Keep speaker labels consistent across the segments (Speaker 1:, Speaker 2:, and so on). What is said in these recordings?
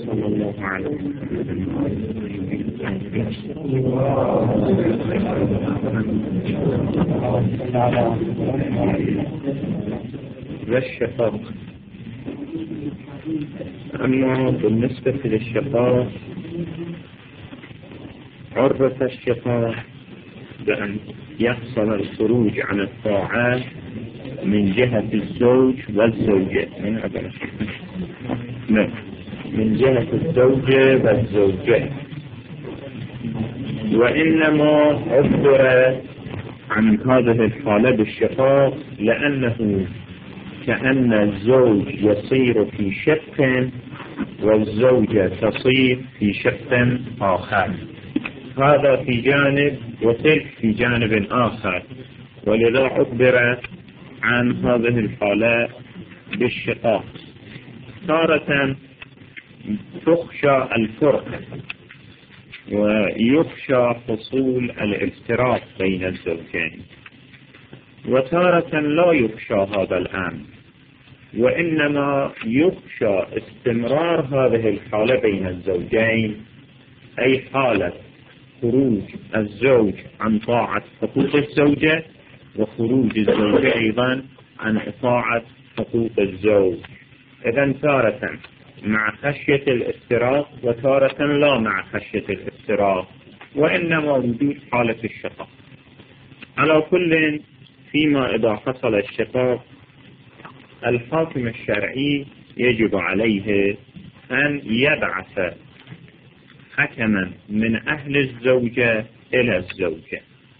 Speaker 1: صلى الله عليه وسلم. والشقاق. أما بالنسبة للشقاق عرف الشقاق بأن يحصل الخروج عن الطاعات من جهة الزوج والزوجة من جهة الزوجة والزوجة، وإنما عبر عن هذه الحالة بالشقاق لأنه كأن الزوج يصير في شق والزوجة تصير في شق آخر، هذا في جانب وتلك في جانب آخر، ولذا عبر عن هذه الحالة بالشقاق. تارة تخشى الفرق ويخشى حصول الافتراق بين الزوجين، وتارة لا يخشى هذا الأمر، وإنما يخشى استمرار هذه الحالة بين الزوجين، أي حالة خروج الزوج عن طاعة حقوق الزوجة وخروج الزوجة أيضا عن طاعة حقوق الزوج. إذن تارة مع خشية الافتراق وتارة لا مع خشية الافتراق، وإنما وجود حالة الشقاق. على كل فيما إذا حصل الشقاق الحاكم الشرعي يجب عليه أن يبعث حكما من أهل الزوجة إلى الزوجة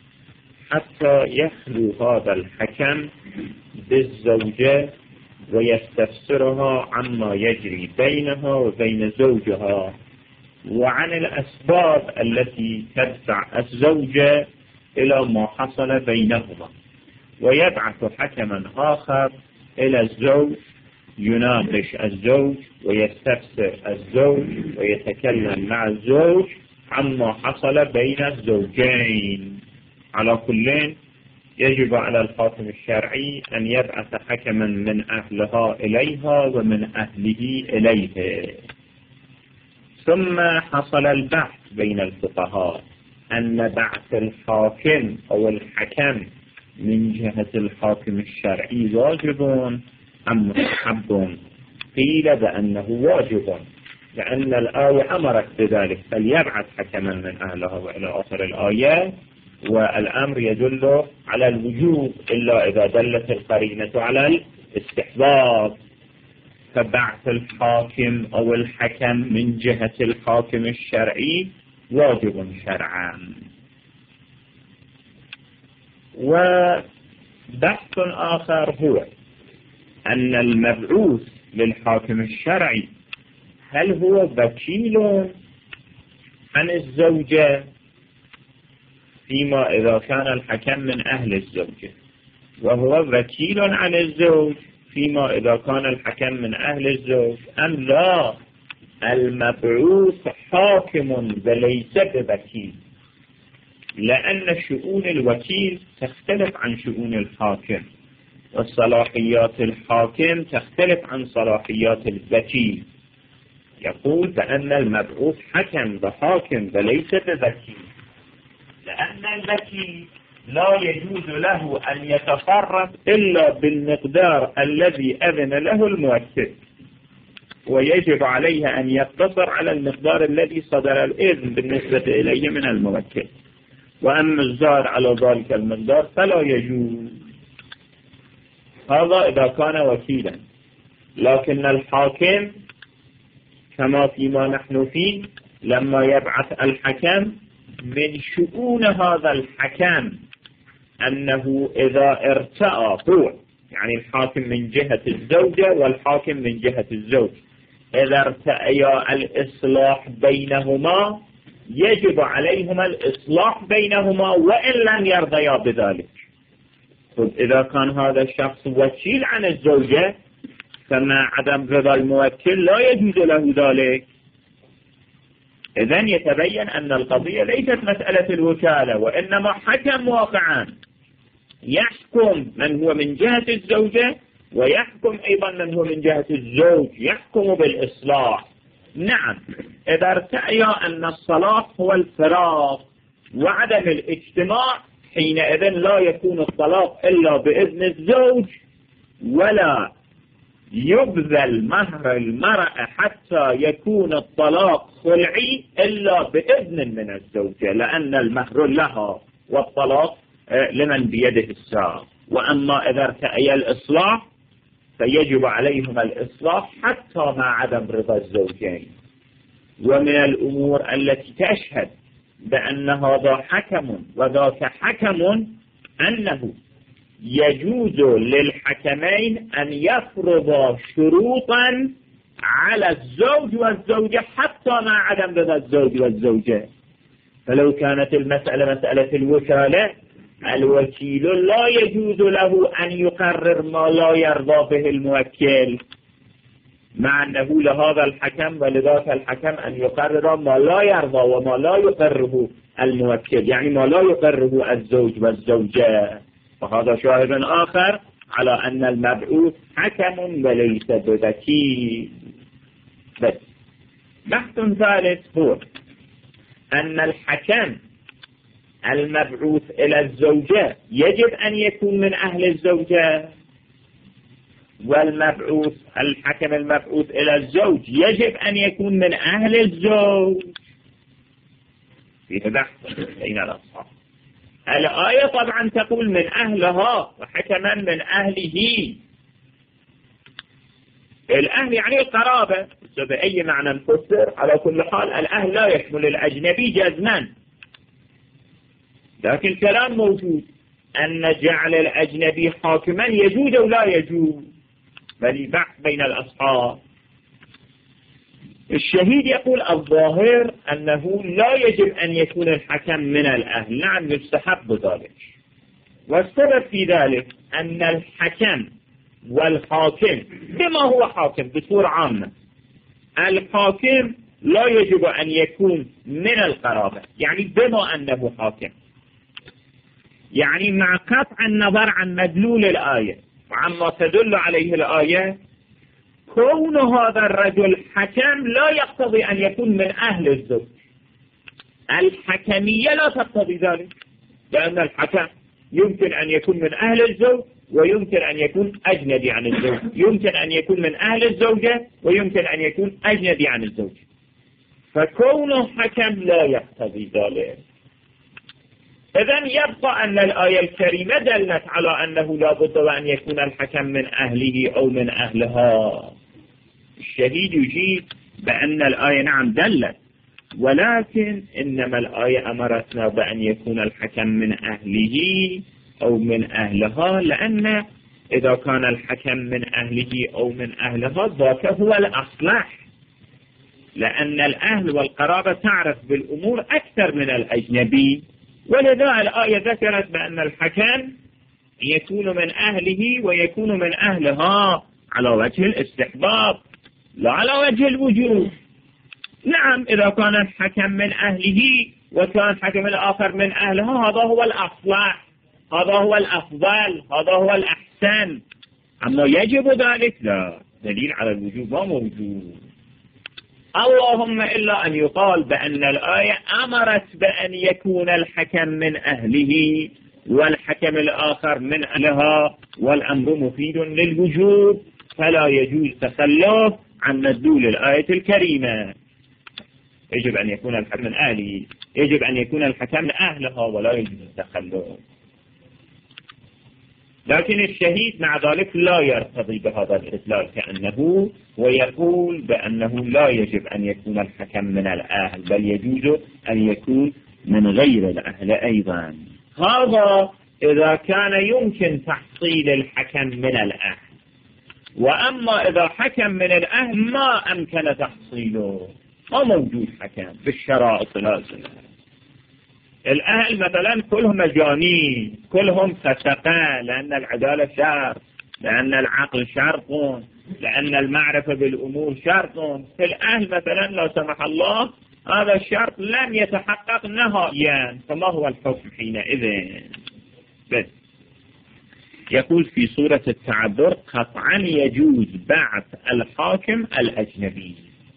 Speaker 1: حتى يخلو هذا الحكم بالزوجة ويستفسرها عما يجري بينها وبين زوجها وعن الأسباب التي تدفع الزوجة إلى ما حصل بينهما، ويبعث حكما آخر إلى الزوج يناقش الزوج ويستفسر الزوج ويتكلم مع الزوج عما حصل بين الزوجين. على كل يجب على الحاكم الشرعي أن يبعث حكما من أهلها إليها ومن أهله إليه. ثم حصل البحث بين الفقهاء أن بعث الحاكم أو الحكم من جهة الحاكم الشرعي واجب أم مستحب؟ قيل بأنه واجب لأن الآية أمرت بذلك، فليبعث حكما من أهلها وإلى آخر الآية، والأمر يدل على الوجوب إلا إذا دلت القرينة على الاستحباب. فبعث الحاكم أو الحكم من جهة الحاكم الشرعي واجب شرعا. وبحث آخر هو أن المبعوث للحاكم الشرعي هل هو وكيل عن الزوجة فيما إذا كان الحكم من أهل الزوجة، وهو وكيل عن الزوج فيما إذا كان الحكم من أهل الزوج، أم لا المبعوث حاكم وليس بوكيل، لأن شؤون الوكيل تختلف عن شؤون الحاكم، وصلاحيات الحاكم تختلف عن صلاحيات الوكيل. يقول بأن المبعوث حكم وحاكم وليس بوكيل، لأن الوكيل لا يجوز له أن يتصرف إلا بالمقدار الذي أذن له الموكل، ويجب عليه أن يقتصر على المقدار الذي صدر الإذن بالنسبة إليه من الموكل، وأما الزاد على ذلك المقدار فلا يجوز. هذا إذا كان وكيلا. لكن الحاكم كما فيما نحن فيه لما يبعث الحكم من شؤون هذا الحكم أنه إذا ارتأى هو، يعني الحاكم من جهة الزوجة والحاكم من جهة الزوج، إذا ارتأيا الإصلاح بينهما يجب عليهما الإصلاح بينهما وإن لم يرضيا بذلك. إذا كان هذا الشخص وكيل عن الزوجة فما عدم رضا الموكل لا يجوز له ذلك. إذن يتبين أن القضية ليست مسألة الوكالة، وإنما حكم واقعا يحكم من هو من جهة الزوجة ويحكم أيضا من هو من جهة الزوج، يحكم بالإصلاح. نعم، إذا ارتأي أن الصلاح هو الفراغ وعدم الاجتماع، حينئذ لا يكون الطلاق إلا بإذن الزوج، ولا يبذل مهر المرأة حتى يكون الطلاق خلعي إلا بإذن من الزوجة، لأن المهر لها والطلاق لمن بيده الساق. وأما إذا ارتأي الإصلاح فيجب عليهما الإصلاح حتى مع عدم رضا الزوجين. ومن الأمور التي تشهد بأن هذا حكم وذاك حكم أنه يجوز للحكمين أن يفرضا شروطا على الزوج والزوجة حتى مع عدم رضا الزوج والزوجة. فلو كانت المسألة مسألة الوكالة، الوكيل لا يجوز له أن يقرر ما لا يرضى به الموكل، مع أنه لهذا الحكم ولذاك الحكم أن يقرر ما لا يرضى وما لا يقرره الموكل، يعني ما لا يقرره الزوج والزوجة. وهذا شاهد آخر على أن المبعوث حكم وليس بوكيل. بس بحث ثالث هو أن الحكم المبعوث إلى الزوجة يجب أن يكون من أهل الزوجة، والمبعوث الحكم المبعوث إلى الزوج يجب أن يكون من أهل الزوج. فيه بحث بين الأصحاب. الآية طبعا تقول من أهلها وحكما من أهله. الأهل يعني القرابة بأي معنى نفسر، على كل حال الأهل لا يشمل الأجنبي جزما، لكن الكلام موجود أن جعل الأجنبي حاكما يجوز أو لا يجوز، بل بحث بين الأصحاب. الشهيد يقول الظاهر أنه لا يجب أن يكون الحكم من الأهل، نعم يستحب ذلك. والسبب في ذلك أن الحكم والحاكم بما هو حاكم بصورة عامة، الحاكم لا يجب أن يكون من القرابة، يعني بما أنه حاكم، يعني مع قطع النظر عن مدلول الآية وعما تدل عليه الآية، كون هذا الرجل حكم لا يقتضي أن يكون من أهل الزوج. الحكمية لا تقتضي ذلك، لأن الحكم يمكن أن يكون من أهل الزوج ويمكن أن يكون أجنبي عن الزوج، يمكن أن يكون من أهل الزوجة ويمكن أن يكون أجنبي عن الزوج، فكونه حكم لا يقتضي ذلك. إذن يبقى أن الآية الكريمة دلت على أنه لا بد وأن يكون الحكم من أهله أو من أهلها. الشهيد يجيب بأن الآية نعم دلت، ولكن إنما الآية أمرتنا بأن يكون الحكم من أهله أو من أهلها، لأن إذا كان الحكم من أهله أو من أهلها ذاك هو الأصلح، لأن الأهل والقرابة تعرف بالأمور أكثر من الأجنبي. ولذا الآية ذكرت بأن الحكم يكون من أهله ويكون من أهلها على وجه الاستحباب لا على وجه الوجوب. نعم إذا كان الحكم من أهله وكان الحكم الآخر من أهلها هذا هو الأصلح، هذا هو الأفضل، هذا هو الأحسن. أما يجب ذلك لا، دليل على الوجوب ما موجود. اللهم إلا أن يقال بأن الآية أمرت بأن يكون الحكم من أهله والحكم الآخر من أهلها، والأمر مفيد للوجوب، فلا يجوز تخلف عن مدلول الآية الكريمة. يجب أن يكون الحكم من أهله، يجب أن يكون الحكم من أهلها، ولا يجوز التخلف. لكن الشهيد مع ذلك لا يرتضي بهذا الاستدلال كأنه، ويقول بأنه لا يجب أن يكون الحكم من الأهل، بل يجوز أن يكون من غير الأهل أيضا. هذا إذا كان يمكن تحصيل الحكم من الأهل، وأما إذا حكم من الأهل ما أمكن تحصيله، ما موجود حكم بالشرائط لازمة. الأهل مثلا كلهم مجانين، كلهم فسقة، لأن العدالة شرط، لأن العقل شرط، لأن المعرفة بالأمور شرط. في الأهل مثلا لا سمح الله هذا الشرط لم يتحقق نهائيا، فما هو الحكم حينئذ؟ بس يقول في سورة التعبر قطعا يجوز بعث الحاكم الأجنبي.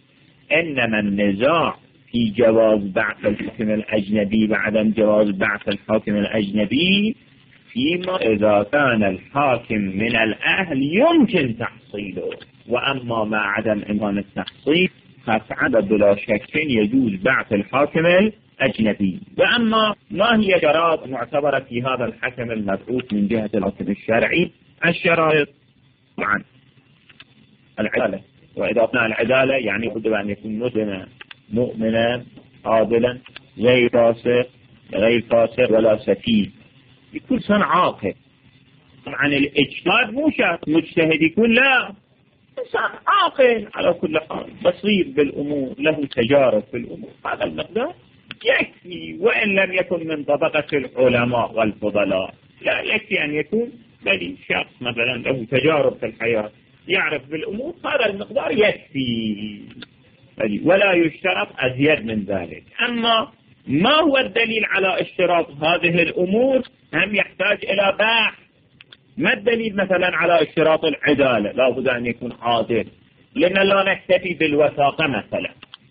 Speaker 1: إنما النزاع في جواز بعث الحاكم الأجنبي وعدم جواز بعث الحاكم الأجنبي فيما إذا كان الحاكم من الأهل يمكن تحصيله، وأما ما عدم إمكان التحصيل قطعا بلا شك يجوز بعث الحاكم الأجنبي. وأما ما هي شرائط معتبرة في هذا الحكم المبعوث من جهة الحاكم الشرعي؟ الشرائط طبعا العدالة، وإذا قلنا العدالة يعني بد أن يكون مسلما مؤمنا عادلا غير فاسق ولا سفيه، يكون إنسان عاقل. طبعا الاجتهاد مو شرط مجتهد يكون، لا، إنسان عاقل على كل حال بصير بالأمور، له تجارب في الأمور، هذا المقدار يكفي، وإن لم يكن من طبقة العلماء والفضلاء، لا يكفي أن يكون بل شخص مثلا له تجارب في الحياة يعرف بالأمور، هذا المقدار يكفي ولا يشترط أزيد من ذلك. أما ما هو الدليل على اشتراط هذه الأمور هم يحتاج إلى بحث. ما الدليل مثلا على اشتراط العدالة؟ لا بد أن يكون عادل، لأن لا نكتفي بالوثاقة مثلا،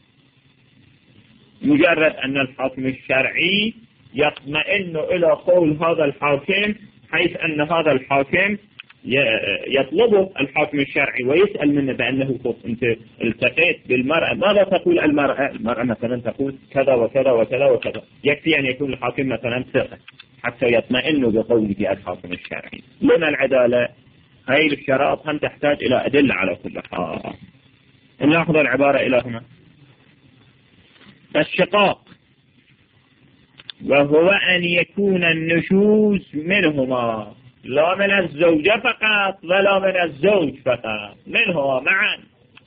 Speaker 1: مجرد أن الحاكم الشرعي يطمئن إلى قول هذا الحاكم، حيث أن هذا الحاكم يطلبه الحاكم الشرعي ويسأل منه بأنه أنت التقيت بالمرأة، ماذا تقول المرأة مثلا تقول كذا وكذا وكذا وكذا، يكفي أن يكون الحاكم مثلا ثقة حتى يطمئن بقوله الحاكم الشرعي. لأن العدالة هاي الشرائط هم تحتاج إلى أدلة على كل حال. نلاحظ العبارة إلى هنا: الشقاق، وهو أن يكون النشوز منهما، لا من الزوجة فقط ولا من الزوج فقط، منهما معا،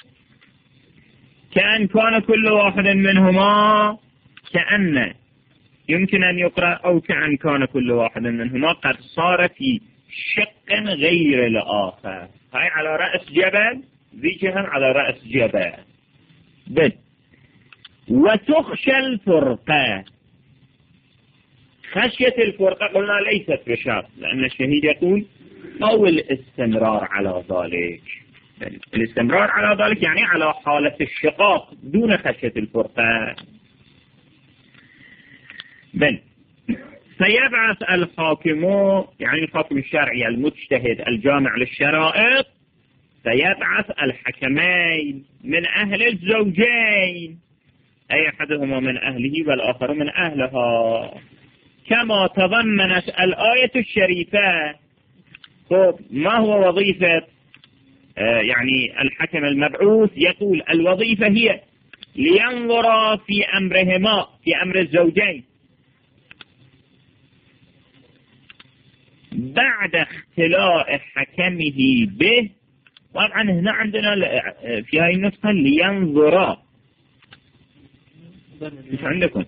Speaker 1: كأن كان كل واحد منهما، كأن يمكن أن يقرأ أو كأن كان كل واحد منهما قد صار في شق غير الآخر. هاي على رأس جبل، ذيكهم على رأس جبل. بل وتخشى الفرقة، خشية الفرقة قلنا ليست بشرط، لأن الشهيد يقول أو الاستمرار على ذلك. الاستمرار على ذلك يعني على حالة الشقاق دون خشية الفرقة. بل فيبعث الحاكم، يعني الحاكم الشرعي المجتهد الجامع للشرائط، فيبعث الحكمين من أهل الزوجين، أي أحدهما من أهله والآخر من أهلها، كما تضمنت الآية الشريفة. ما هو وظيفة يعني الحكم المبعوث؟ يقول الوظيفة هي لينظر في أمرهما، في أمر الزوجين، بعد اختلاء حكمه به. طبعا هنا عندنا في هذه النسخة لينظر، مش عندكم؟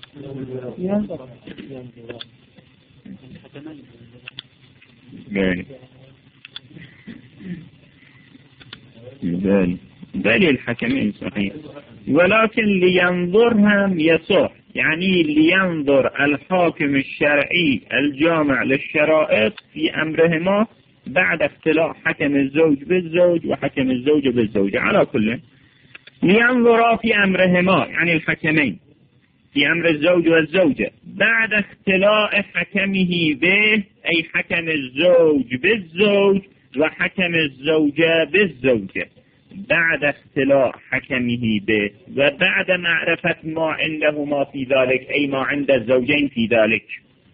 Speaker 1: بل الحكمين صحيح، ولكن لينظرهم يصح، يعني لينظر الحاكم الشرعي الجامع للشرائط في أمرهما بعد اختلاف حكم الزوج بالزوج وحكم الزوجة بالزوجة. على كل لينظر في أمرهما يعني الحكمين في أمر الزوج والزوجة بعد اختلاف حكمه به، أي حكم الزوج بالزوج وحكم الزوجة بالزوجة، بعد اختلاف حكمه به وبعد معرفة ما عندهما في ذلك، أي ما عند الزوجين في ذلك.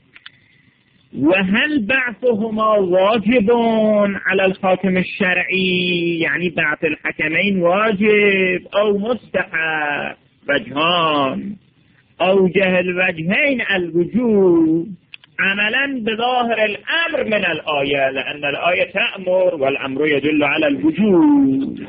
Speaker 1: وهل بعثهما واجب على الحاكم الشرعي، يعني بعث الحكمين واجب أو مستحب؟ وجهان، أوجه الوجهين الوجوب عملا بظاهر الأمر من الآية، لأن الآية تأمر والأمر يدل على الوجوب.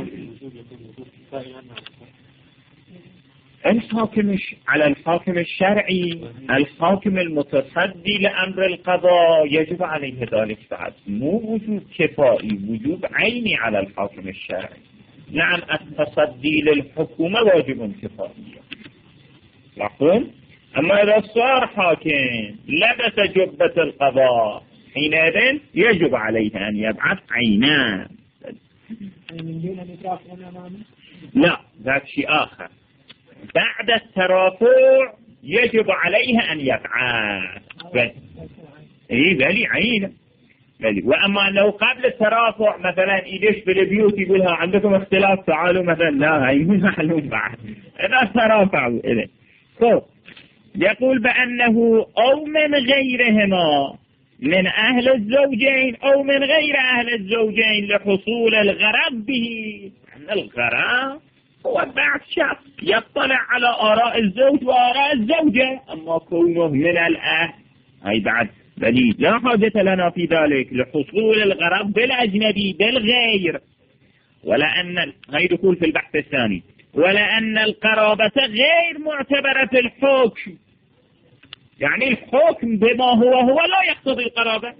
Speaker 1: الحاكم على الحاكم الشرعي الحاكم المتصدي لأمر القضاء يجب عليه ذلك بعد، مو وجوب كفائي، وجوب عيني على الحاكم الشرعي. نعم التصدي للحكومة واجب كفائي مفهوم، أما إذا صار حاكم لبس جبة القضاء حينئذ يجب عليه أن يبعث عينان. لا ذات شيء آخر، بعد الترافع يجب عليها أن يبعث. بلي عينة بلي. وأما لو قبل الترافع مثلا يدش بالبيوت يقولها عندكم اختلاف تعالوا مثلا، لا هي مو معلوم بعد إذا ترافعوا إليه. يقول بأنه أو من غيرهما من أهل الزوجين أو من غير أهل الزوجين لحصول الغرض به. أن الغرض هو بعض شخص يطلع على آراء الزوج وآراء الزوجة، أما كونه من الأهل هاي بعد بليد لا حاجة لنا في ذلك لحصول الغرض بالأجنبي بالغير. ولأن غير يقول في البحث الثاني ولأن القرابة غير معتبرة في الحكم، يعني الحكم بما هو لا يقتضي القرابة،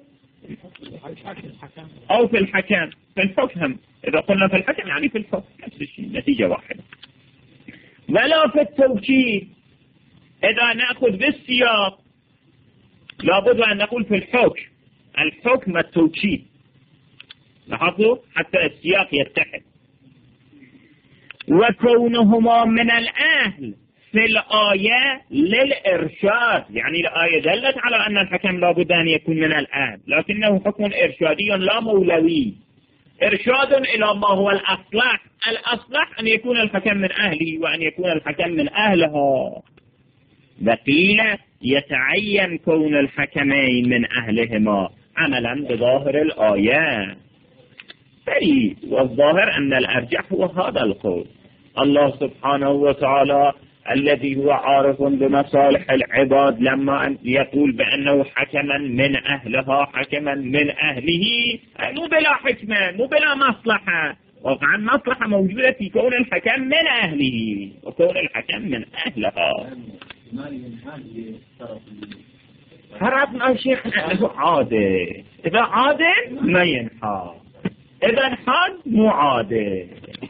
Speaker 1: أو في الحكم في الحكم. إذا قلنا في الحكم يعني في الحكم نفس الشيء، نتيجة واحدة. ولا في التوكيد، إذا نأخذ بالسياق لابد أن نقول في الحكم التوكيد. لاحظوا حتى السياق يتحد. وكونهما من الأهل في الآية للإرشاد، يعني الآية دلت على أن الحكم لابد أن يكون من الأهل، لكنه حكم إرشادي لا مولوي، إرشاد إلى ما هو الأصلح. الأصلح أن يكون الحكم من أهله وأن يكون الحكم من أهلها. وقيل يتعين كون الحكمين من أهلهما عملا بظاهر الآية. والظاهر أن الأرجح هو هذا القول. الله سبحانه وتعالى الذي هو عارف بمصالح العباد لما يقول بأنه حكما من أهلها حكما من أهله، مو بلا حكمة مو بلا مصلحة، وقعا مصلحة موجودة في كون الحكم من أهله وكون الحكم من أهلها. فرضنا شيخ أنه عادل، إذا عادل ما ينحى، إذا انحاد مو عادل.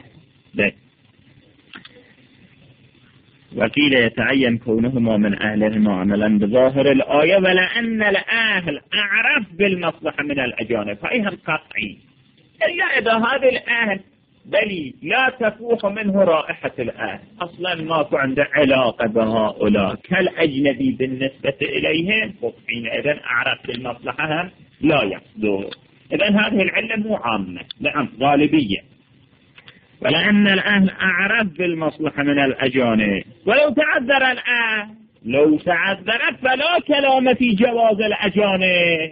Speaker 1: وقيل يتعين كونهما من أهلهما عملا بظاهر الآية ولأن الأهل أعرف بالمصلحة من الأجانب، فإهم قطعي. إلا إذا هذا الأهل بل لا تفوح منه رائحة الأهل، أصلا ما عنده علاقة بهؤلاء كالأجنبي بالنسبة إليهم، حينئذ أعرف بالمصلحة لا يقصدون. إذن هذه العلة مو عامة، نعم غالبية. ولأن الأهل أعرف بالمصلحة من الأجانب. ولو تعذر الأهل لو تعذرت فلا كلام في جواز الأجانب.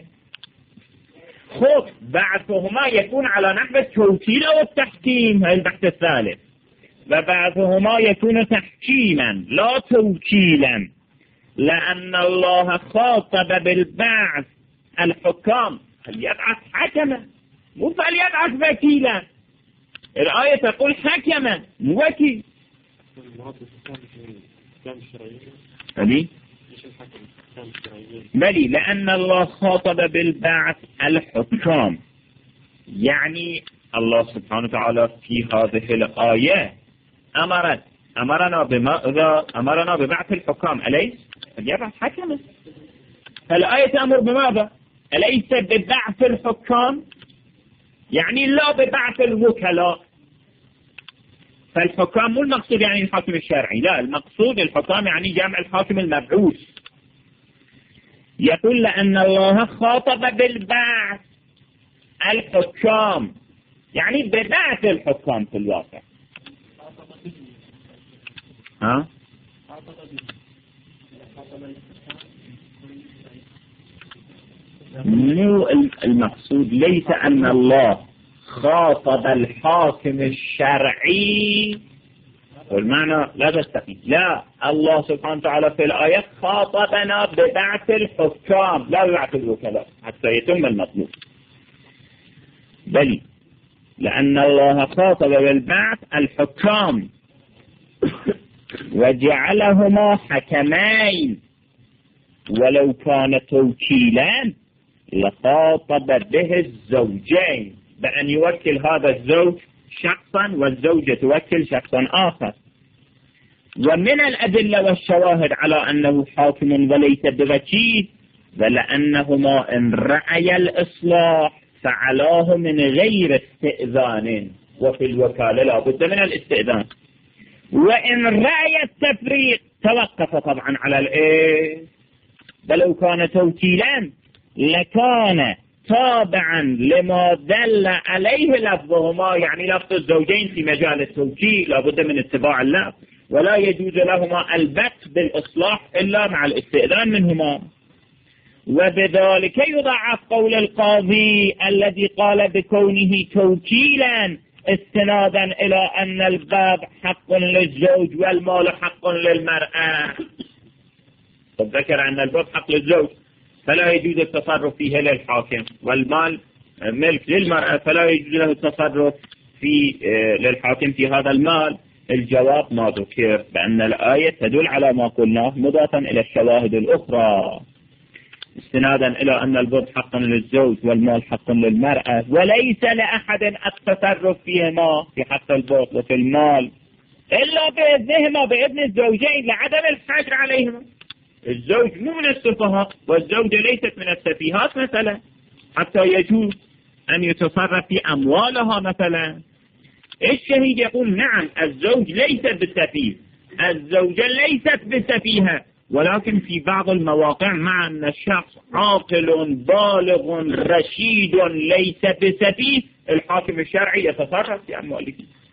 Speaker 1: بعضهما يكون على نحو التوكيل أو التحكيم، هذا البحث الثالث. وبعضهما يكون تحكيما لا توكيلا، لأن الله خاطب بالبعث الحكام فليبعث حكما مو فليبعث وكيلا. الآية تقول حكما مو وكيل. بلي لأن الله خاطب بالبعث الحكام، يعني الله سبحانه وتعالى في هذه الآية أمرنا ببعث الحكام، أليس؟ فليبعث حكما. الآية تأمر بماذا؟ أليس ببعث الحكام؟ يعني لا ببعث الوكلاء. فالحكام مو المقصود يعني الحاكم الشرعي، لا، المقصود الحكام يعني جمع الحاكم المبعوث. يقول لأن الله خاطب بالبعث الحكام، يعني ببعث الحكام في الواقع. المقصود ليس أن الله خاطب الحاكم الشرعي والمعنى لا تستقيم، لا، الله سبحانه وتعالى في الآية خاطبنا ببعث الحكام لا ببعث الوكلاء حتى يتم المطلوب. بل لأن الله خاطب بالبعث الحكام وجعلهما حكمين، ولو كان توكيلا لخاطب به الزوجين بأن يوكل هذا الزوج شخصا والزوجة توكل شخصا آخر. ومن الأدلة والشواهد على أنه حاكم وليس بوكيل ولأنهما إن رأي الإصلاح فعلاه من غير استئذان، وفي الوكالة لا بد من الاستئذان. وإن رأي التفريق توقف طبعا على الإيه، بل كان توكيلا لكان تابعا لما دل عليه لفظهما، يعني لفظ الزوجين في مجال التوكيل لابد من اتباع اللفظ، ولا يجوز لهما البت بالإصلاح إلا مع الاستئذان منهما. وبذلك يضعف قول القاضي الذي قال بكونه توكيلا استنادا إلى أن الباب حق للزوج والمال حق للمرأة. ذكر أن الباب حق للزوج فلا يجوز التصرف فيه للحاكم، والمال ملك للمرأة فلا يجوز له التصرف للحاكم في هذا المال. الجواب ما ذكر، بأن الآية تدل على ما قلناه مضافا إلى الشواهد الأخرى استنادا إلى أن الباب حق للزوج والمال حق للمرأة، وليس لأحد التصرف فيهما في حق الباب وفي المال إلا بإذنهما بإذن الزوجين لعدم الحجر عليهما. الزوج مو من السفهاء والزوجة ليست من السفيهات مثلا حتى يجوز أن يتصرف في أموالها مثلا. الشهيد يقول نعم الزوج ليس بسفيه، الزوجة ليست بسفيهة، ولكن في بعض المواقع مع أن الشخص عاقل بالغ رشيد ليس بسفيه الحاكم الشرعي يتصرف في أمواله.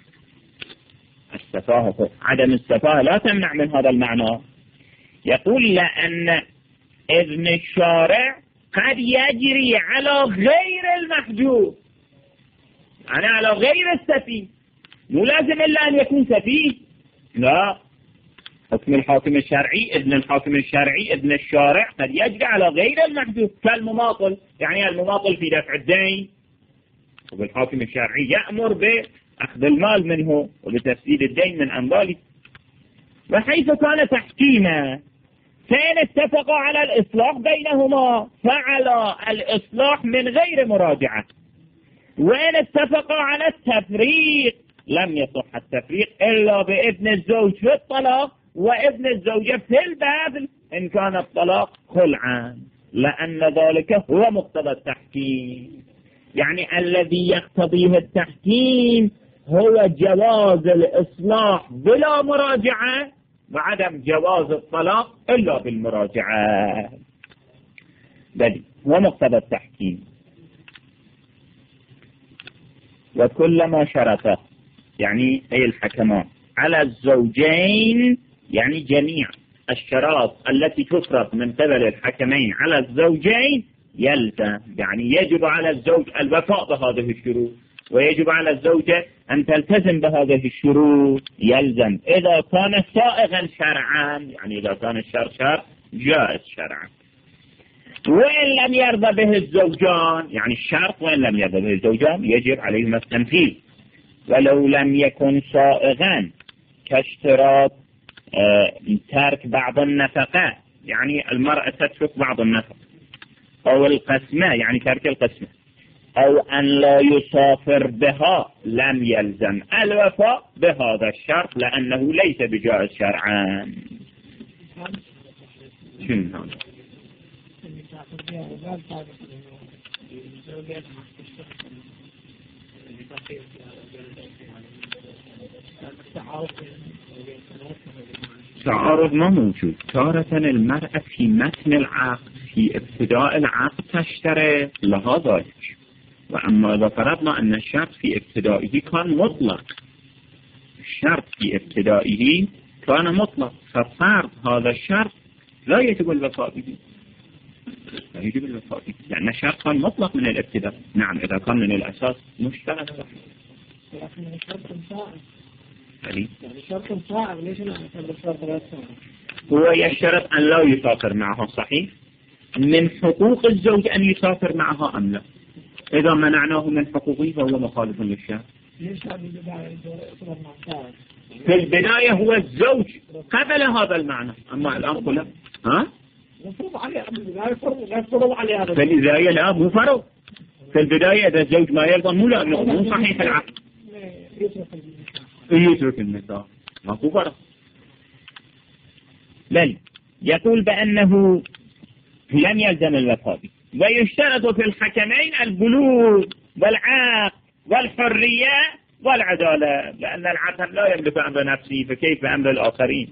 Speaker 1: السفاهة عدم السفاهة لا تمنع من هذا المعنى. يقول لأن إذن الشارع قد يجري على غير المحجوب، يعني على غير السفيه، مو لازم إلا أن يكون سفيه، لا، حكم الحاكم الشرعي إذن الحاكم الشرعي إذن الشارع قد يجري على غير المحجوب كالمماطل، يعني المماطل في دفع الدين والحاكم الشرعي يأمر بأخذ المال منه وبتسديد الدين من أمواله. وحيث كان تحكيما فإن اتفقوا على الإصلاح بينهما فعلى الإصلاح من غير مراجعة، وإن اتفقوا على التفريق لم يصح التفريق إلا بإذن الزوج في الطلاق وإذن الزوجة في البذل إن كان الطلاق خلعا، لأن ذلك هو مقتضى التحكيم. يعني الذي يقتضيه التحكيم هو جواز الإصلاح بلا مراجعة وعدم جواز الطلاق إلا بالمراجعة، بل هو مقتضى التحكيم. وكلما شرط يعني أي الحكمان على الزوجين، يعني جميع الشراط التي تفرض من قبل الحكمين على الزوجين يلزم، يعني يجب على الزوج الوفاء بهذه الشروط ويجب على الزوجة أن تلتزم بهذه الشروط، يلزم إذا كان سائغا شرعا، يعني إذا كان الشرع جائز شرعا. وإن لم يرضى به الزوجان، يعني الشرط وإن لم يرضى به الزوجان يجب عليهما التنفيذ ولو لم يكن سائغا كاشتراط ترك بعض النفقات، يعني المرأة تترك بعض النفقة، أو القسمة يعني ترك القسمة، أو أن لا يسافر بها لم يلزم الوفاء بهذا الشرط لأنه ليس بجائز شرعا. شنو هذا؟ تعارض ما موجود. تارة المرأة في متن العقد في ابتداء العقد تشترط لها ذلك، وأما إذا فرضنا أن الشرط في ابتدائه كان مطلق، الشرط في ابتدائه كان مطلق، ففرض هذا الشرط لا يجب الوفاء به، لا يجب الوفاء به لأن الشرط كان مطلق من الابتداء. نعم إذا كان من الأساس مشترط،
Speaker 2: لكن الشرط صعب، يعني شرط صعب ليش نعتبر الشرط غير صعب؟
Speaker 1: هو يشترط أن لا يسافر معها، صحيح؟ من حقوق الزوج أن يسافر معها أم لا؟ إذا منعناه من حقوقه فهو مخالف للشرع. في البداية هو الزوج قبل هذا المعنى، أما الآن قلنا
Speaker 2: يفرض عليه لا يفرض عليه هذا.
Speaker 1: في البداية لا مو فرض، في البداية إذا الزوج ما يرضى مو لأنه مو صحيح العقد يترك النساء ما هو فرض. بل يقول بأنه لم يلزم الوفاء، ويشترط في الحكمين البلوغ والعقل والحرية والعدالة، لأن العقل لا يملك أمر نفسه فكيف أمر الآخرين.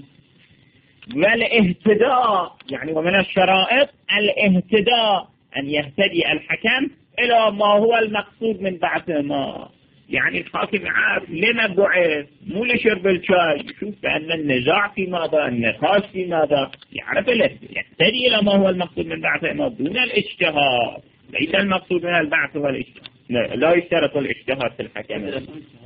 Speaker 1: والاهتداء يعني ومن الشرائط الاهتداء أن يهتدي الحكم إلى ما هو المقصود من بعث ما. يعني الحاكم عارف لما بعث، مو لشرب الشاي، يشوف بأن النزاع في ماذا، النقاش في ماذا، يعرف يهتدي إلى ما هو المقصود من بعث ما دون الاجتهاد. ليس المقصود من البعث هو الاجتهاد، لا يشترط الاجتهاد في الحكم.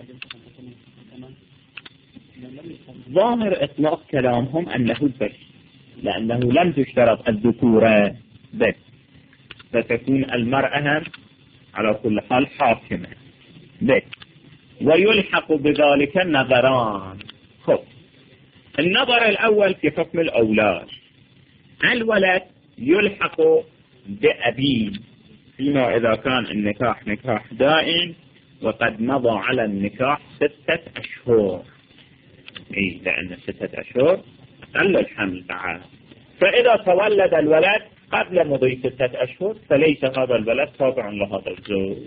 Speaker 1: ظاهر إطلاق كلامهم أنه بس، لأنه لم تشترط الذكورة بس، فتكون المرأة على كل حال حاكمة بس، ويلحق بذلك النظران. خب، النظر الأول في حكم الأولاد، الولد يلحق بأبيه فيما إذا كان النكاح نكاح دائم وقد مضى على النكاح 6 أشهر. لأن 6 أشهر أقل الحمل بعد. فإذا تولد الولد قبل مضي 6 أشهر فليس هذا الولد تابع لهذا الزوج.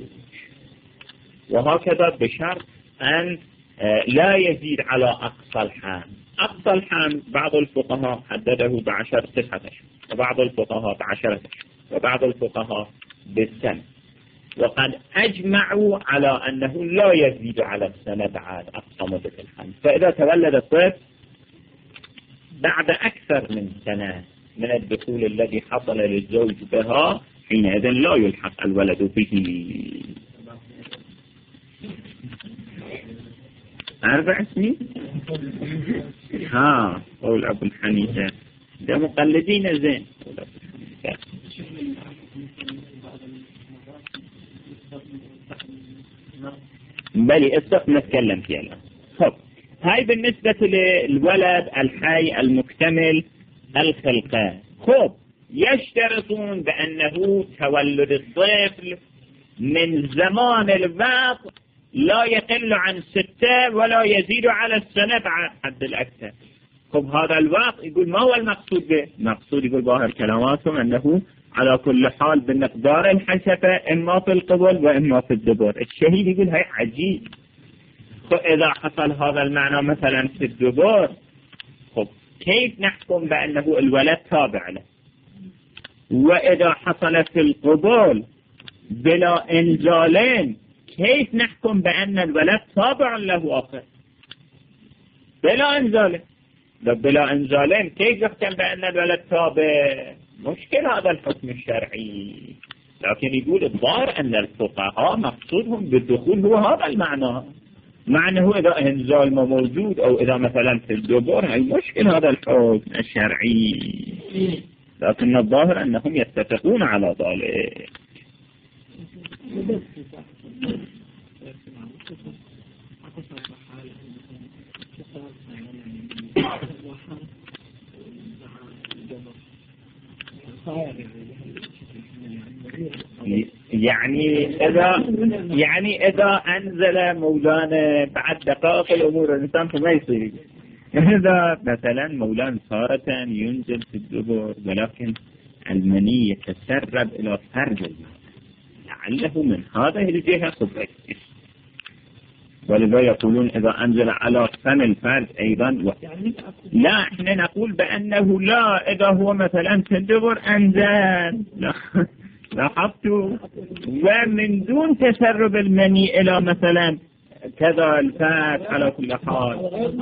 Speaker 1: وهكذا بشرط أن لا يزيد على أقصى الحمل. أقصى الحمل بعض الفقهاء حدده 9 أشهر، وبعض الفقهاء 10 أشهر، وبعض الفقهاء بالسنة. وقد أجمعوا على أنه لا يزيد على السنة بعد أقصى مدة الحمل. فإذا تولد الطفل بعد أكثر من سنة من الدخول الذي حصل للزوج بها حينئذ لا يلحق الولد به. 4 سنين قول أبو الحنيفة ده مقلدين زين. بلي الصف نتكلم فيها الآن. خب، هاي بالنسبة للولد الحي المكتمل الخلقة. خب، يشترطون بأنه تولد الطفل من زمان الوقت لا يقل عن 6 ولا يزيد على السنة بعد حد الأكثر. خب، هذا الوقت يقول ما هو المقصود به؟ المقصود يقول ظاهر كلاماتهم أنه على كل حال بمقدار الحشفة، إما في القبل وإما في الدبر. الشهيد يقول هاي عجيب. فإذا حصل هذا المعنى مثلا في الدبر، خب كيف نحكم بأنه الولد تابع له؟ وإذا حصل في القبول بلا إنزالين كيف نحكم بأن الولد تابع له آخر؟ بلا إنزالين. بلا إنزالين كيف يحكم بأن الولد تابع؟ مشكل هذا الحكم الشرعي. لكن يقول الظاهر أن الفقهاء مقصودهم بالدخول هو هذا المعنى، مع أنه إذا إنزال ما موجود أو إذا مثلا في الدبر هي مشكل هذا الحكم الشرعي. لكن الظاهر أنهم يتفقون على ذلك. يعني إذا أنزل مولانا بعد دقائق الأمور الإنسان فما يصير. إذا مثلا مولانا تارة ينزل في الدبر ولكن المني يتسرب إلى فرج الماء لعله من هذه الجهة خبرة. ولذا يقولون إذا أنزل على فم الفرج أيضا لا، احنا نقول بأنه لا، إذا هو مثلا في الدبر أنزل لاحظتوا ومن دون تسرب المني إلى مثلا كذا الفرج على كل حال.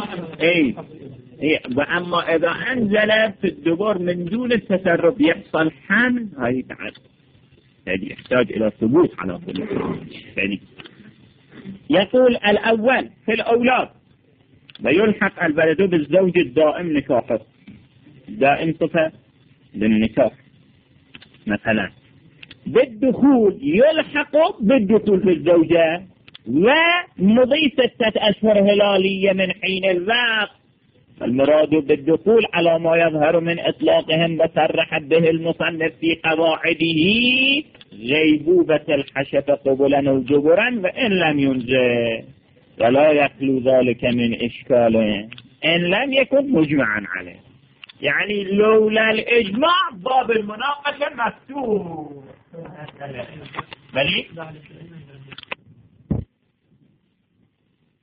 Speaker 1: وأما إذا أنزل في الدبر من دون التسرب يحصل حمل، هاي تعد هذه يحتاج إلى ثبوت على كل حال. يقول الأول في الأولاد ويلحق الولد بالزوج الدائم نكاحه. دائم صفة للنكاح. مثلا بالدخول يلحق بالدخول في الزوجة ومضي 6 أشهر هلالية من حين الوقت. المراد بالدخول على ما يظهر من إطلاقهم وصرح به المصنف في قواعده غيبوبة الحشفة قبلا وجبرا وإن لم ينزل، ولا يخلو ذلك من إشكال إن لم يكن مجمعا عليه. يعني لولا الإجماع باب المناقشة مفتوح. بلي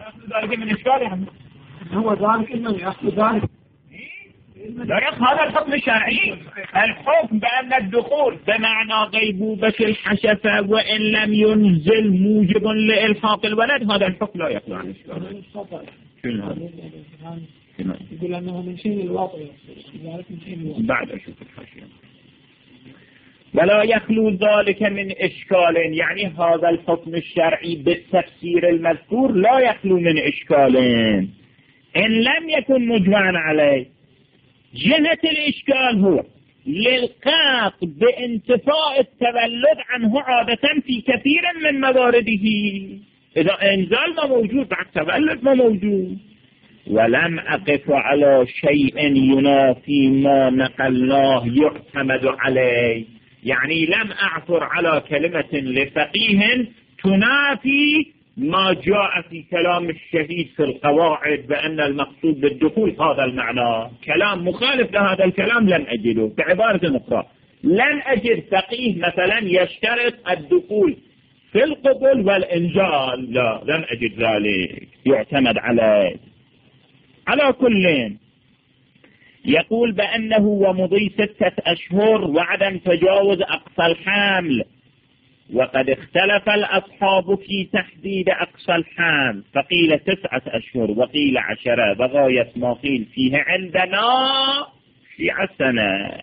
Speaker 1: يأخذ ذلك من إشكال يعني.
Speaker 2: هو ذلك إنه يأخذ ذلك
Speaker 1: لا يأخذ هذا الحكم الشرعي. الحكم بأن الدخول بمعنى غيبوبة الحشفة وإن لم ينزل موجب لإلحاق الولد، هذا الحكم لا يأخذ عن الإشكال. شنو هذا؟
Speaker 2: يقول أنه من شيء الواطئ
Speaker 1: بعد أشوف الحاشية. ولا يخلو ذلك من إشكال، يعني هذا الحكم الشرعي بالتفسير المذكور لا يخلو من إشكال إن لم يكن مجمعا عليه. جهة الإشكال هو للقاط بانتفاء التولد عنه عادة في كثير من موارده. إذا إنزال ما موجود بعد تولد ما موجود. ولم أقف على شيء ينافي ما نقلناه يعتمد عليه، يعني لم أعثر على كلمة لفقيه تنافي ما جاء في كلام الشهيد في القواعد بأن المقصود بالدخول هذا المعنى. كلام مخالف لهذا الكلام لم أجده. بعبارة أخرى لن أجد فقيه مثلا يشترط الدخول في القبول والإنزال، لا لم أجد ذلك يعتمد عليه. على كل يقول بأنه ومضي 6 أشهر وعدم تجاوز أقصى الحمل، وقد اختلف الأصحاب في تحديد أقصى الحمل، فقيل 9 أشهر وقيل 10، بغاية ما قيل فيه عندنا في 10.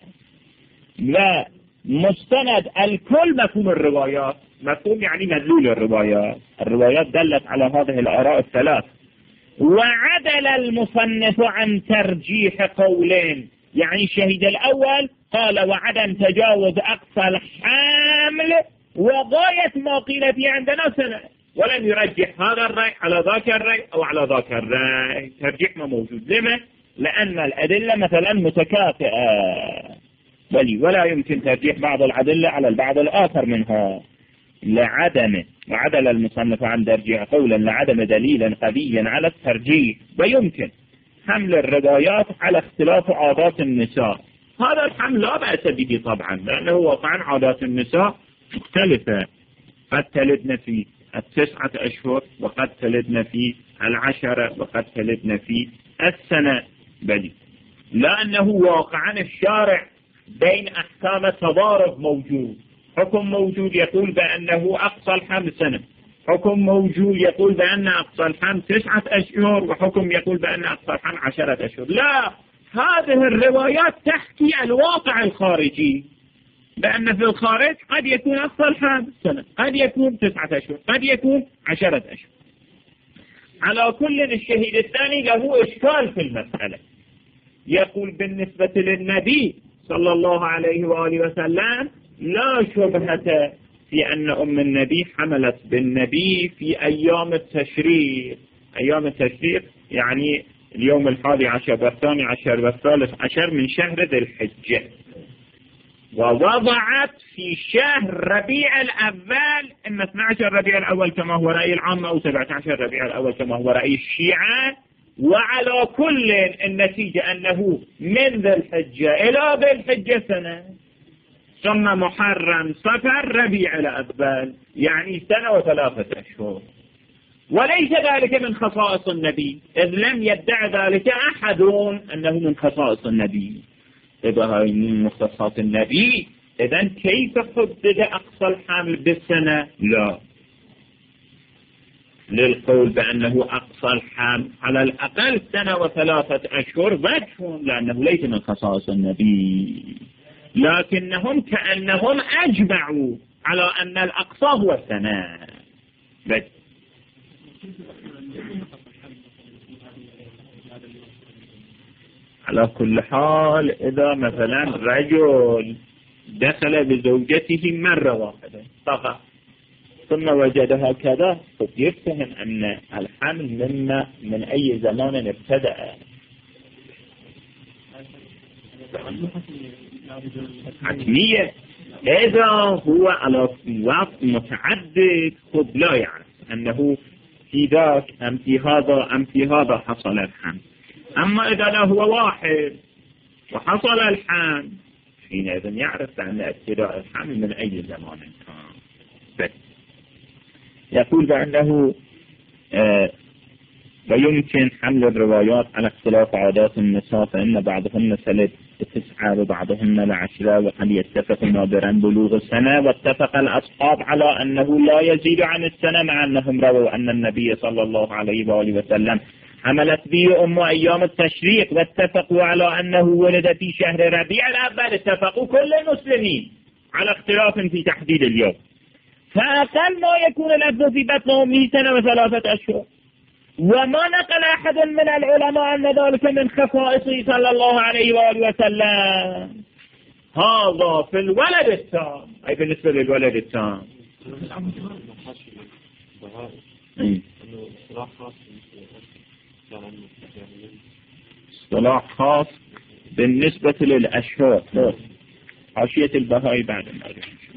Speaker 1: ومستند الكل مفهوم الروايات، مفهوم يعني مدلول الروايات دلت على هذه الآراء الثلاث. وعدل المصنف عن ترجيح قولين، يعني الشهيد الأول قال وعدم تجاوز أقصى الحمل وغاية ما قيل فيه عندنا سنة، ولم يرجح هذا الرأي على ذاك الرأي أو على ذاك الرأي. ترجيح ما موجود. لما؟ لأن الأدلة مثلا متكافئة، ولا يمكن ترجيح بعض الأدلة على البعض الآخر منها لعدم. وعدل المصنف عن ترجيح قولا لعدم دليلا قويا على الترجيح. ويمكن حمل الروايات على اختلاف عادات النساء. هذا الحمل لا بأس به طبعا، لأنه واقعا عادات النساء مختلفة، قد تلدن في 9 أشهر وقد تلدن في 10 وقد تلدن في 1 بل لأنه واقعا الشارع بين أحكام تضارب موجود. حكم موجود يقول بأنه أقصى الحمل 1، حكم موجود يقول بأن أقصى الحمل 9 أشهر، وحكم يقول بأن أقصى الحمل 10 أشهر. لا، هذه الروايات تحكي الواقع الخارجي، لأن في الخارج قد يكون أقصى الحمل 1، قد يكون 9 أشهر، قد يكون 10 أشهر. على كل الشهيد الثاني له إشكال في المسألة. يقول بالنسبة للنبي صلى الله عليه وآله وسلم لا شبهة في أن أم النبي حملت بالنبي في أيام التشريق. أيام التشريق يعني اليوم 11 و12 و13 من شهر ذي الحجة، ووضعت في شهر ربيع الأول، إما 12 ربيع الأول كما هو رأي العامة أو 17 ربيع الأول كما هو رأي الشيعة. وعلى كل النتيجة أنه من ذي الحجة إلى ذي الحجة سنة، ثم محرم صفر ربيع الأول، يعني 1 و3 أشهر. وليس ذلك من خصائص النبي، إذ لم يدع ذلك أحد أنه من خصائص النبي. إذا هاي من مختصات النبي، إذن كيف حدد أقصى الحمل بالسنة؟ لا، للقول بأنه أقصى الحمل على الأقل 1 و3 أشهر وجه، لأنه ليس من خصائص النبي. لكنهم كأنهم أجمعوا على أن الأقصى هو 1 بس. على كل حال إذا مثلا رجل دخل بزوجته مرة واحدة فقط ثم وجدها كذا، يفهم أن الحمل من أي زمان ابتدأ. حتمية. إذا هو على وقت متعدد خب لا يعرف أنه في ذاك أم في هذا أم في هذا حصل الحمل. أما إذا لا هو واحد وحصل الحمل حينئذ يعرف أن ابتداء الحمل من أي زمان كان. بس يقول بأنه ويمكن حمل الروايات على اختلاف عادات النساء، فإن بعضهن سلت 9 وبعضهن 10، وقد يتفق نادرا بلوغ السنة. واتفق الأصحاب على أنه لا يزيد عن السنة، مع أنهم رووا أن النبي صلى الله عليه وآله وسلم حملت به أم أيام التشريق، واتفقوا على أنه ولد في شهر ربيع الأول. اتفقوا كل المسلمين على اختلاف في تحديد اليوم. فأقل ما يكون الأفضل في بطن أمه 1 و3 أشهر. وما نقل أحد من العلماء أن ذلك من خصائصه صلى الله عليه وآله وسلم. هذا في الولد التام. أي بالنسبة للولد التام اصطلاح خاص بالنسبة للأشهر. حاشية البهائي بعد ما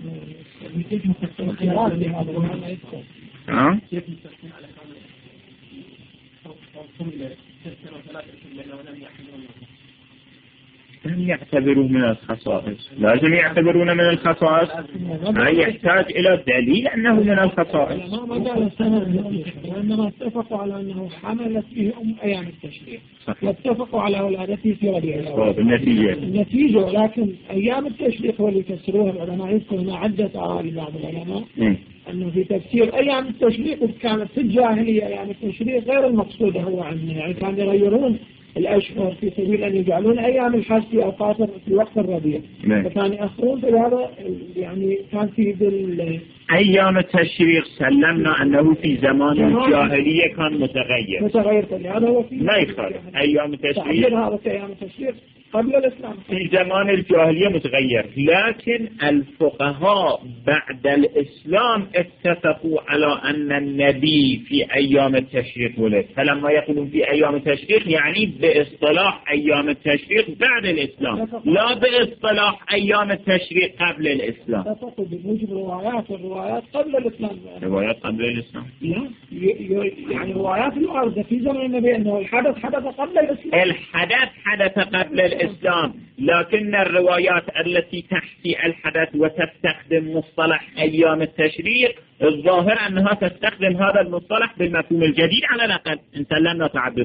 Speaker 1: لم يعتبروا من الخصائص. لازم يعتبرون من الخصائص. ما يحتاج إلى دليل أنه من الخصائص.
Speaker 2: وإنما اتفقوا على أنه حملت به أم أيام التشريق، واتفقوا على ولادته في ربيع الأول. النتيجة لكن أيام التشريق واللي يفسروها العلماء يذكرون عدة آراء بعض العلماء أنه في تفسير أيام التشريق كانت في الجاهلية أيام التشريق غير المقصودة هو عنه، يعني كانوا يغيرون الأشهر في سبيل أن يجعلون أيام الحج في أوقات في وقت الربيع، فكان يأخرون في هذا. يعني كان في
Speaker 1: أيام التشريق سلمنا أنه في زمان الجاهلية كان متغير
Speaker 2: هذا هو في
Speaker 1: ما يخالف. أيام التشريق
Speaker 2: هذا أيام التشريق قبل الإسلام
Speaker 1: في زمان الجاهلية متغير، لكن الفقهاء بعد الإسلام اتفقوا على أن النبي في أيام التشريق ولد. فلما يقولون في أيام التشريق يعني باصطلاح أيام التشريق بعد الإسلام، لا باصطلاح أيام التشريق قبل الإسلام.
Speaker 2: اتفقوا بموجب الروايات قبل الإسلام.
Speaker 1: روايات قبل الإسلام
Speaker 2: لا يعني روايات الأرض في زمن النبي أنه الحدث حدث قبل الإسلام.
Speaker 1: الحدث حدث قبل الإسلام، لكن الروايات التي تحكي الحدث وتستخدم مصطلح أيام التشريق الظاهر أنها تستخدم هذا المصطلح بالمفهوم الجديد على الأقل. انت لن نتعبد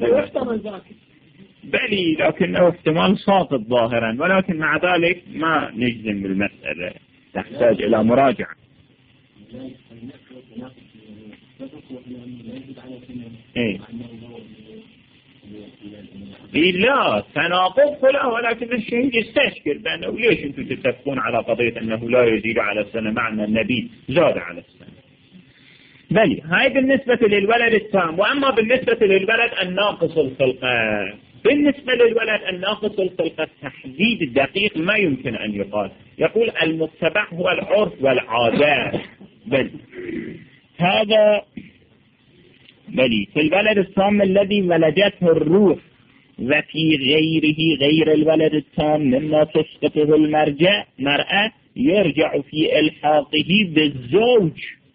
Speaker 1: بلي، لكنه احتمال ساقط ظاهرا، ولكن مع ذلك ما نجزم بالمسألة، تحتاج إلى مراجعة. لا تناقض فلا، ولكن الشهيد يستشكل بأنه ليش أنتم تتفقون على قضية أنه لا يزيد على السنة مع أن النبي زاد على السنة. بلي هاي بالنسبة للولد التام. وأما بالنسبة للولد الناقص الخلقة، بالنسبة للولد الناقص الخلقة التحديد الدقيق ما يمكن أن يقال. يقول المتبع هو العرف والعادات. بل هذا بلي في الولد التام الذي ولدته الروح، وفي غيره غير الولد التام مما تسقطه المرأة يرجع في إلحاقه بالزوج،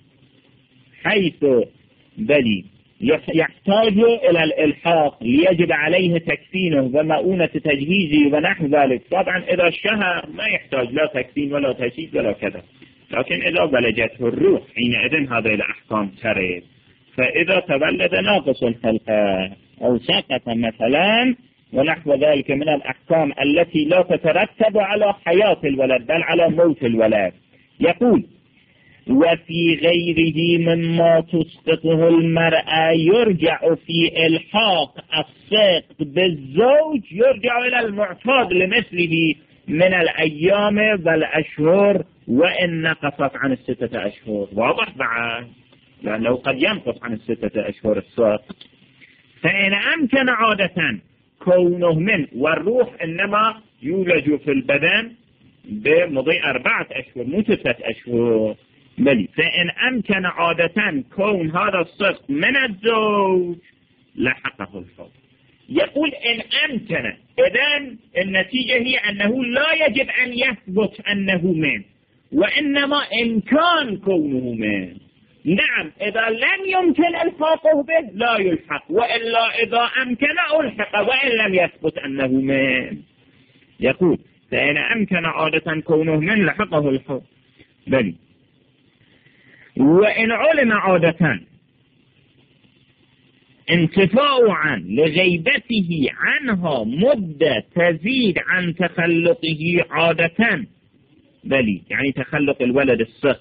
Speaker 1: حيث بلي يحتاج إلى الإلحاق ليجب عليه تكفينه ومؤونة تجهيزه ونحو ذلك. طبعا إذا الشهر ما يحتاج لا تكفين ولا تجهيز ولا كذا، لكن إذا ولدته الروح حينئذ هذه الأحكام ترد. فإذا تولد ناقص الخلقة أو سقط مثلا ونحو ذلك من الأحكام التي لا تترتب على حياة الولد بل على موت الولد، يقول وفي غيره مما تسقطه المرأة يرجع في إلحاق السقط بالزوج، يرجع إلى المعتاد لمثله من الأيام والأشهر وإن نقصت عن 6 أشهر. واضح بعد، لأنه قد ينقص عن 6 أشهر السقط. فإن أمكن عادة كونه من، والروح إنما يولج في البدن بمضي 4 أشهر مو 6 أشهر. بلي فإن أمكن عادة كون هذا السقط من الزوج لحقه الحكم. يقول إن أمكن، إذن النتيجة هي أنه لا يجب أن يثبت أنه من، وإنما إمكان كونه من. نعم إذا لم يمكن الحاقه به لا يلحق، وإلا إذا أمكن ألحق وإن لم يثبت أنه من. يقول فإن أمكن عادة كونه من لحقه الحكم. بل وإن علم عادة انتفاعا لغيبته عنها مدة تزيد عن تخلقه عادة، بلي يعني تخلق الولد الصغر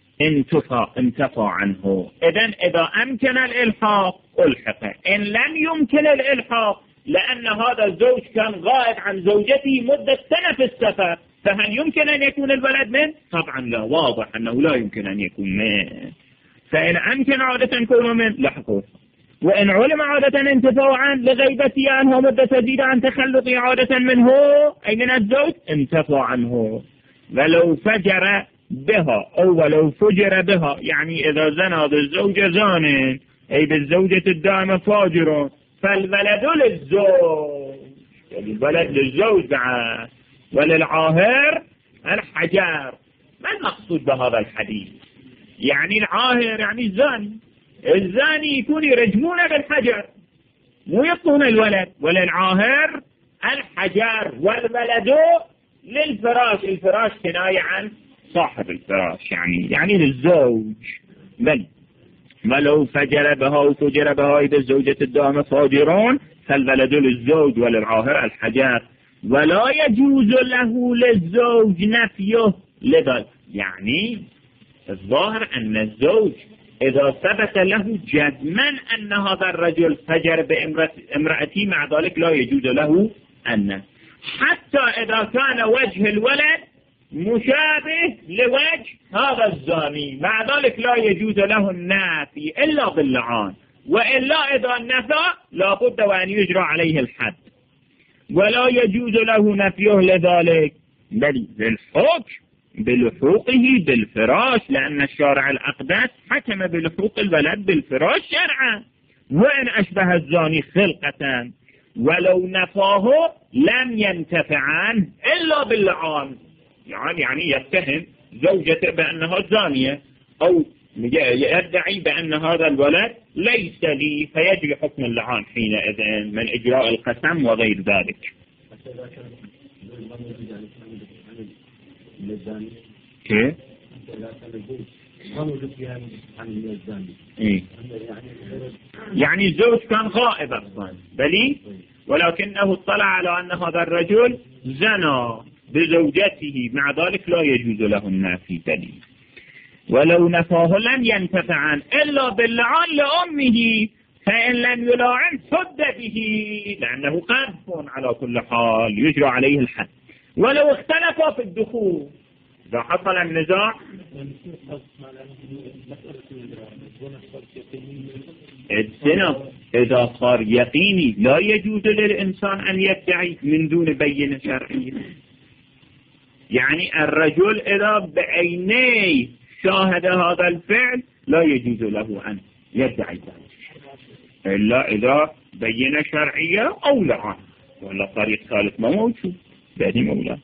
Speaker 1: انتفى عنه. إذا أمكن الإلحاق ألحقه، إن لم يمكن الإلحاق لأن هذا الزوج كان غائب عن زوجته مدة سنة في السفر، فهل يمكن أن يكون الولد منه؟ طبعا لا، واضح أنه لا يمكن أن يكون منه. فإن أمكن عادة كونه منه لحقه، وإن علم عادة انتفاعا لغيبته عنه مدة تزيد عن تخلق عادة منه أي من الزوج انتفى عنه. ولو فجر بها أو ولو فجر بها، يعني إذا زنى بالزوجة زان أي بالزوجة الدائمة فاجر، فالولد للزوج، الولد للزوج بعد، وللعاهر الحجر. ما المقصود بهذا الحديث؟ يعني العاهر يعني الزاني يكون يرجمونه بالحجر مو يطلون الولد، وللعاهر الحجر، والولد للفراش. الفراش كناية عن صاحب الفراش، يعني للزوج. بل ولو فجر بها وفجر بها إذا الزوجة الدائمة فاجرون فالولد للزوج وللعاهر الحجر، ولا يجوز له للزوج نفيه لذلك. يعني الظاهر أن الزوج إذا ثبت له جزما أن هذا الرجل فجر بامرأته مع ذلك لا يجوز له أن، حتى إذا كان وجه الولد مشابه لوجه هذا الزاني مع ذلك لا يجوز له النافي إلا باللعان، وإلا إذا نفى لا بد وأن يجرى عليه الحد، ولا يجوز له نفيه لذلك بل بالحكم بلحوقه بالفراش، لأن الشارع الأقدس حكم بلحوق الولد بالفراش شرعا، وإن أشبه الزاني خلقة ولو نفاه لم ينتفع عنه إلا باللعان. يعني يتهم زوجته بأنها زانية أو يدعي بأن هذا الولد ليس لي، فيجري حكم اللعان حينئذ من إجراء القسم وغير ذلك. كيف؟ يعني الزوج كان غائب أصلا بلي، ولكنه اطلع على أن هذا الرجل زنى بزوجته مع ذلك لا يجوز له النافي بلي. ولو نفاه لم ينتفع عنه إلا باللعان لأمه، فإن لم يلاعن حد به لأنه قذف على كل حال يجرى عليه الحد. ولو اختلفا في الدخول إذا حصل النزاع الزنا إذا صار يقيني لا يجوز للإنسان أن يدعي من دون بينة شرعية. يعني الرجل إذا بعينيه شاهد هذا الفعل لا يجوز له أن يدعي ذلك إلا إذا بينة شرعية أو لعن، ولا طريق ثالث ما موجود بهذه مولاه.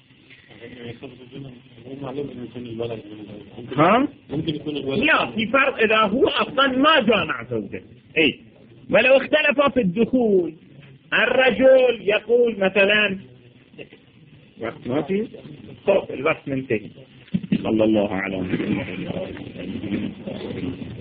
Speaker 1: ها؟ ممكن يكون الولد لا، في فرق إذا هو أصلا ما جامع زوجته. إيه، ولو اختلفوا في الدخول الرجل يقول مثلا وقت ما في الوقت منتهي. صلى الله عليه وسلم.